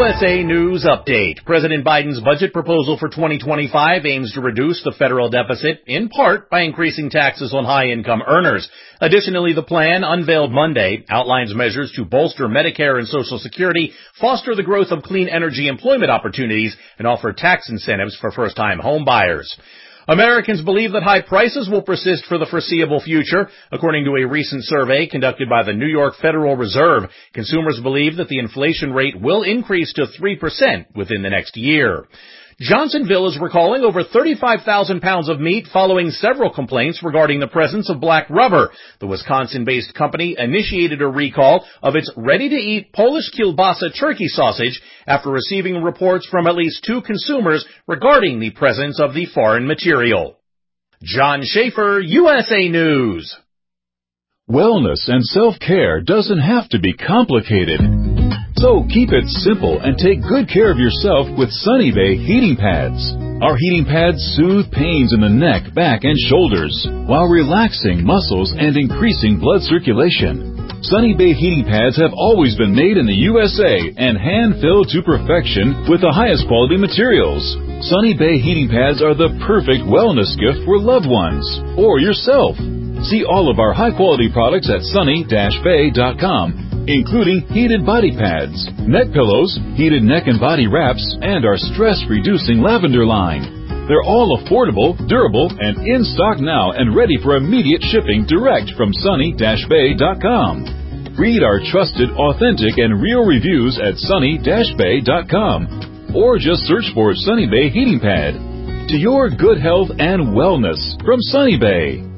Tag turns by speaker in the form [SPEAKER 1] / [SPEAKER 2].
[SPEAKER 1] USA News Update. President Biden's budget proposal for 2025 aims to reduce the federal deficit, in part by increasing taxes on high-income earners. Additionally, the plan, unveiled Monday, outlines measures to bolster Medicare and Social Security, foster the growth of clean energy employment opportunities, and offer tax incentives for first-time home buyers. Americans believe that high prices will persist for the foreseeable future. According to a recent survey conducted by the New York Federal Reserve, consumers believe that the inflation rate will increase to 3% within the next year. Johnsonville is recalling over 35,000 pounds of meat following several complaints regarding the presence of black rubber. The Wisconsin-based company initiated a recall of its ready-to-eat Polish kielbasa turkey sausage after receiving reports from at least 2 consumers regarding the presence of the foreign material. John Schaefer, USA News.
[SPEAKER 2] Wellness and self-care doesn't have to be complicated. So keep it simple and take good care of yourself with Sunny Bay heating pads. Our heating pads soothe pains in the neck, back, and shoulders while relaxing muscles and increasing blood circulation. Sunny Bay heating pads have always been made in the USA and hand-filled to perfection with the highest quality materials. Sunny Bay heating pads are the perfect wellness gift for loved ones or yourself. See all of our high-quality products at sunny-bay.com. including heated body pads, neck pillows, heated neck and body wraps, and our stress-reducing lavender line. They're all affordable, durable, and in stock now and ready for immediate shipping direct from sunny-bay.com. Read our trusted, authentic, and real reviews at sunny-bay.com or just search for Sunny Bay Heating Pad. To your good health and wellness from Sunny Bay.